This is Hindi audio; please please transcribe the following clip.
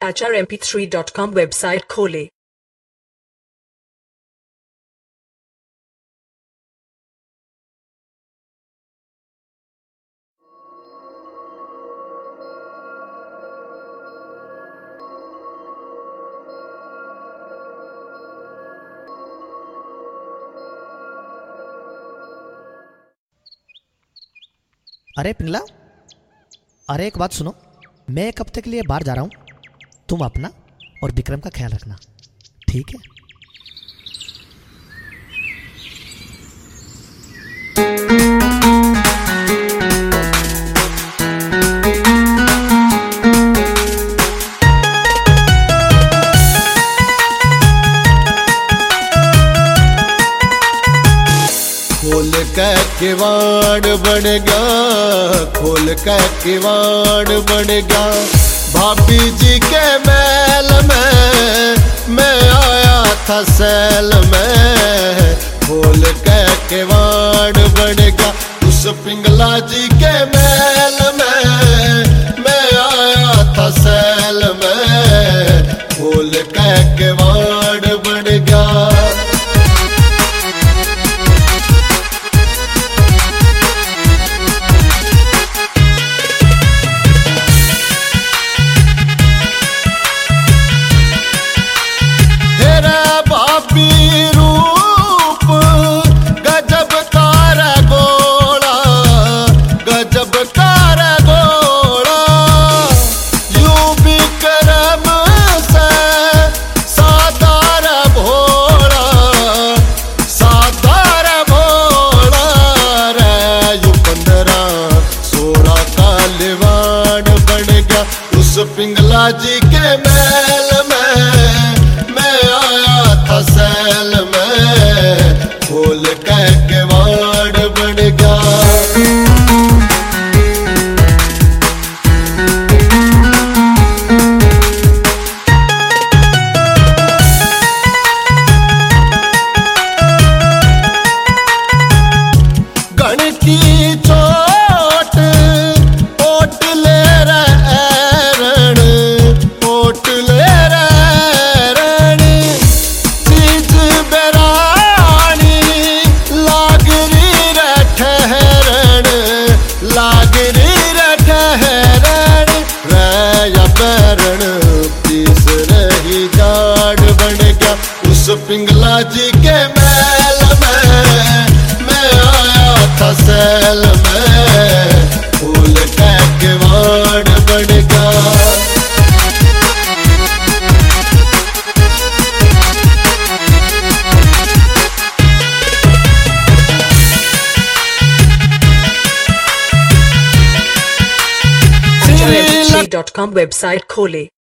HRMP3.com वेबसाइट खोलें। अरे पिंगला, अरे एक बात सुनो। मैं एक हफ्ते के लिए बाहर जा रहा हूँ। तुम अपना और विक्रम का ख्याल रखना, ठीक है? खोल के किवाड़ बन गया, खोल के किवाड़ बन गया। भाभी जी के महल में मैं आया था सैल में। खोल के किवाड़ बन गया, उस पिंगला जी के महल में मैं आया था सैल में। खोल के किवाड़ बन गया। पिंगला जी के महल में मैं आया था सैल में। खोल के किवाड़ बन गया। गण की चोट ओट ले रण, ओट ले रण। चीज बेरानी लागरी रे ठहरण, लागरी रे ठहरण। रया बैरण पीस रही जाड़ बन गया, उस पिंगला जी के महल में मैं आया था सैल में। फूल के किवाड़ बन गया। HRMP3.com वेबसाइट खोलें।